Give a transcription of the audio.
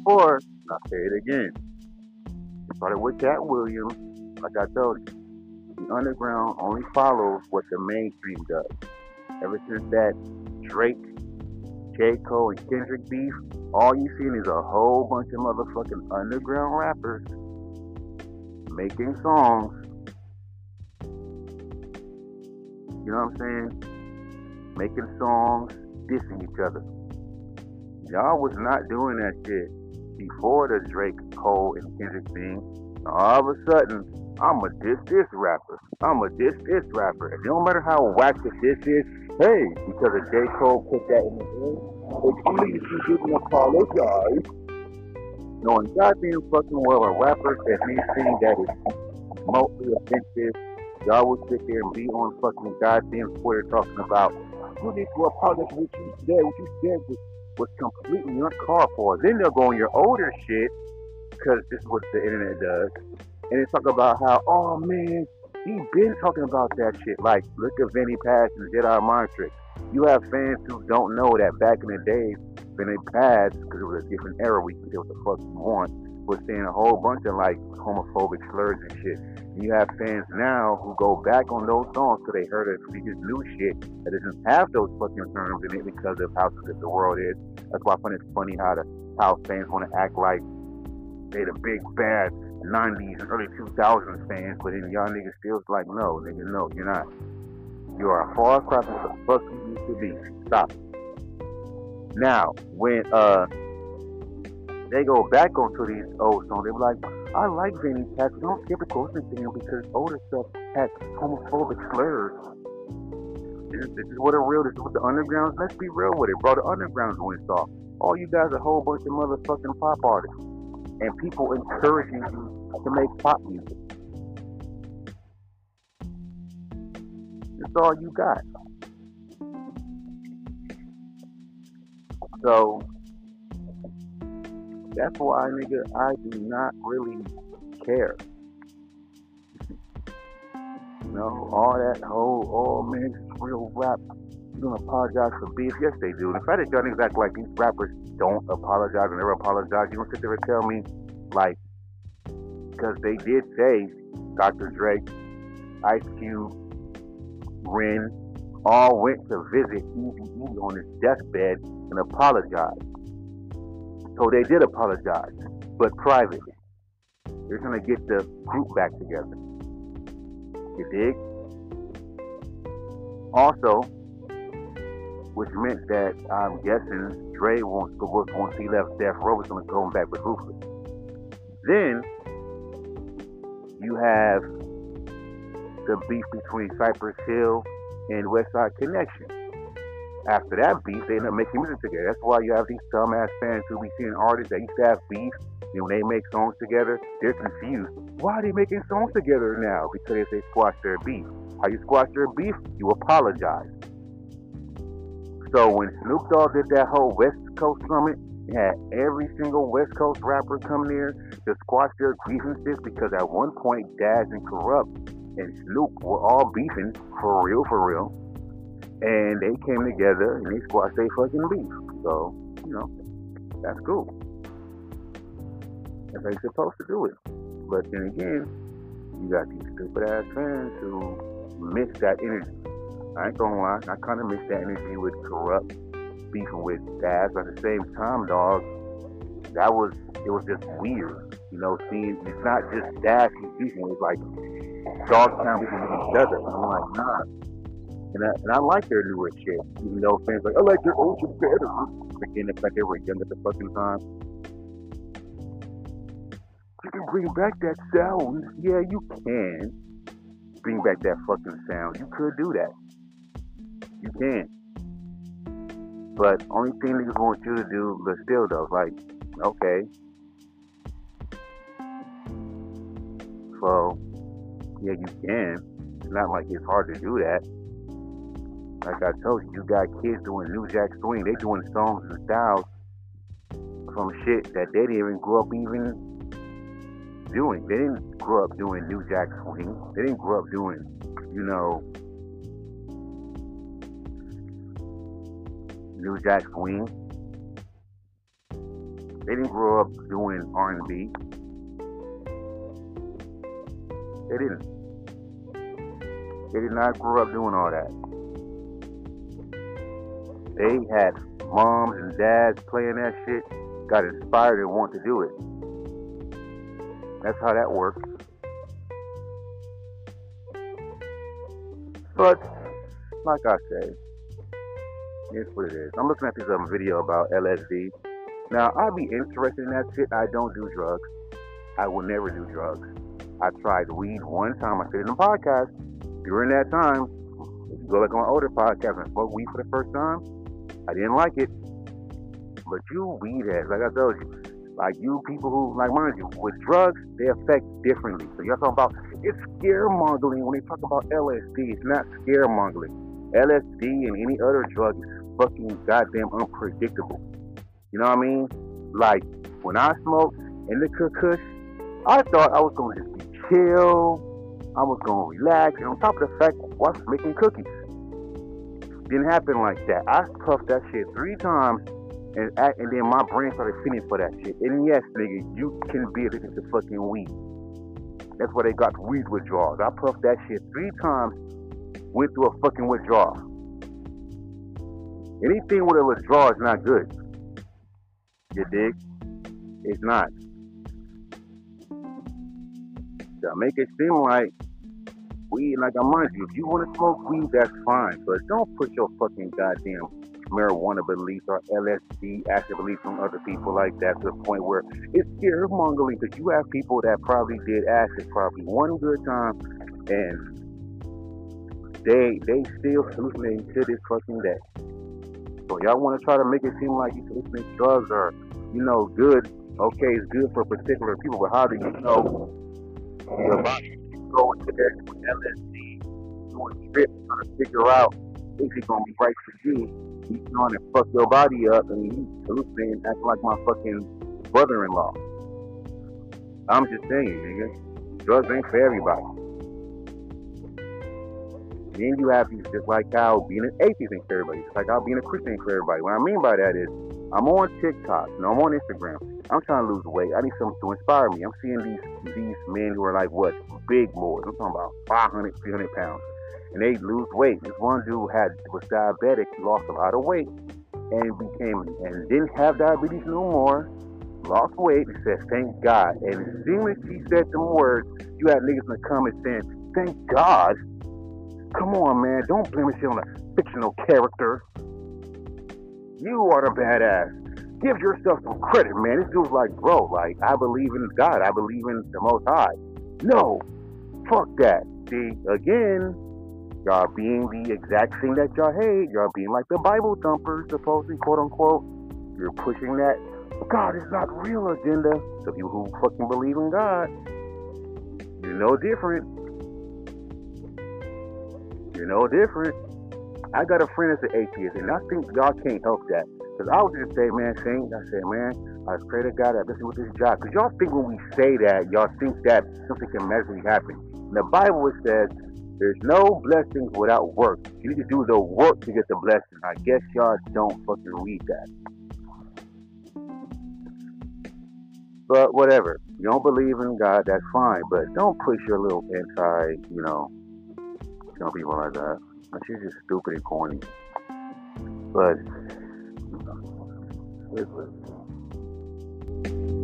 before, I'll say it again. It started with Cat Williams. Like I told you, the underground only follows what the mainstream does. Ever since that Drake, J. Cole, and Kendrick beef, all you seen is a whole bunch of motherfucking underground rappers making songs, you know what I'm saying? Making songs, dissing each other. Y'all was not doing that shit before the Drake, Cole, and Kendrick thing. All of a sudden, I'ma diss this rapper. I'ma diss this rapper. And it don't matter how whack the diss is, hey, because of J. Cole put that in the end, at least you didn't apologize. Knowing goddamn fucking well a rapper that anything that is remotely offensive, y'all would sit there and be on fucking goddamn Twitter talking about, you need to apologize for what you said. What you said was completely uncalled for. Then they'll go on your older shit, because this is what the internet does, and they talk about how, oh man, he been talking about that shit. Like, look at Vinny Paz and Jedi Mind Trick. You have fans who don't know that back in the day, Vinny Paz, because it was a different era, we can do what the fuck you want, was saying a whole bunch of like homophobic slurs and shit. And you have fans now who go back on those songs because they heard his new shit that doesn't have those fucking terms in it because of how the world is. That's why I find it funny how fans want to act like they the big bad 90s and early 2000s fans, but then y'all niggas still like, no, nigga, no, you're not. You are a far cry from the fuck you used to be. Stop. Now, when they go back onto these old songs, they be like, I like Vinny Paz, but don't typically listen to him because older stuff has homophobic slurs. This is what the undergrounds, let's be real with it, bro. The undergrounds went off. All you guys are a whole bunch of motherfucking pop artists. And people encouraging you to make pop music. That's all you got. So that's why, nigga, I do not really care. You know, all that whole, oh man, it's real rap. You don't apologize for beef. Yes, they do. The fact that y'all niggas act like these rappers don't apologize and never apologize, you don't sit there and tell me, like, because they did say Dr. Drake, Ice Cube, Ren, all went to visit Eazy-E on his deathbed and apologized. So they did apologize, but privately. They're going to get the group back together. You dig? Also, which meant that I'm guessing Dre once he left Death Row was going to go back with Ruthless. Then you have the beef between Cypress Hill and Westside Connection. After that beef, they end up making music together. That's why you have these dumbass fans who be seeing artists that used to have beef, and when they make songs together, they're confused. Why are they making songs together now? Because they squash their beef. How you squash their beef? You apologize. So when Snoop Dogg did that whole West Coast summit, he had every single West Coast rapper come there to squash their grievances because at one point Daz and Corrupt and Snoop were all beefing for real. And they came together and they squashed their fucking beef. So, you know, that's cool. That's how you're supposed to do it. But then again, you got these stupid ass fans who miss that energy. I ain't gonna lie, I kind of miss that energy with Corrupt beefing with Daz. But at the same time, dog, it was just weird. You know, seeing it's not just Daz who's beefing, it's like Dogtown beefing with each other. I'm like, nah. And I like their newer shit. Even though fans like, I like their old shit better. Again, the fact they were young at the fucking time. You can bring back that sound. Yeah, you can bring back that fucking sound. You could do that. You can. But only thing niggas want you to do, but still though, like, okay. So, yeah, you can. It's not like it's hard to do that. Like I told you, you got kids doing New Jack Swing. They doing songs and styles from shit that they didn't even grow up even doing. They didn't grow up doing New Jack Swing. They didn't grow up doing, you know, New Jack Swing. They didn't grow up doing R&B. They didn't. They did not grow up doing all that. They had moms and dads playing that shit, got inspired and want to do it. That's how that works. But like I say, it's what it is. I'm looking at this video about LSD. Now, I'd be interested in that shit. I don't do drugs. I will never do drugs. I tried weed one time. I said in the podcast. During that time, if you go like on my older podcast and smoke weed for the first time, I didn't like it. But you weed heads, like I told you, like you people who, like mind you, with drugs, they affect differently. So y'all talking about, it's scaremongering when they talk about LSD. It's not scaremongering. LSD and any other drug is fucking goddamn unpredictable. You know what I mean? Like, when I smoked indica kush, I thought I was going to just be chill. I was going to relax. And on top of the fact, I was making cookies. Didn't happen like that. I puffed that shit 3 times, and then my brain started feeling for that shit. And yes, nigga, you can be addicted to fucking weed. That's why they got weed withdrawals. I puffed that shit 3 times, went through a fucking withdrawal. Anything with a withdrawal is not good. You dig? It's not. To make it seem like weed, like I mind you, if you want to smoke weed, that's fine. But don't put your fucking goddamn marijuana beliefs or LSD acid beliefs on other people like that to the point where it's scaremongering, because you have people that probably did acid probably one good time and they still hallucinating to this fucking day. So y'all want to try to make it seem like these hallucinating drugs are, you know, good. Okay, it's good for particular people, but how do you know your body go into there with LSD, doing trips, trying to figure out if it's gonna be right for you? You trying to fuck your body up and you hallucinating, acting like my fucking brother-in-law. I'm just saying, nigga, drugs ain't for everybody. Then you have these, just like how being an atheist ain't for everybody, just like how being a Christian ain't for everybody. What I mean by that is, I'm on TikTok, and I'm on Instagram. I'm trying to lose weight. I need something to inspire me. I'm seeing these men who are like, what, big boys. I'm talking about 500, 300 pounds. And they lose weight. This one dude was diabetic, he lost a lot of weight, and didn't have diabetes no more. Lost weight, and said, thank God. And as soon as she said them words, you had niggas in the comments saying, thank God. Come on, man, don't blame this shit on a fictional character. You are the badass. Give yourself some credit, man. This dude's like, bro, like, I believe in God. I believe in the Most High. No, fuck that. See, again, y'all being the exact thing that y'all hate. Y'all being like the Bible thumpers, supposedly, quote unquote. You're pushing that God is not real agenda. So people who fucking believe in God, you're no different. You're no different. I got a friend that's an atheist, and I think y'all can't help that. Because I was just saying, man, I said, man, I pray to God that this is with this job. Because y'all think when we say that, y'all think that something can magically happen. In the Bible, it says, there's no blessings without work. You need to do the work to get the blessing. I guess y'all don't fucking read that. But whatever. You don't believe in God, that's fine. But don't push your little some people like that. She's just stupid and corny. But,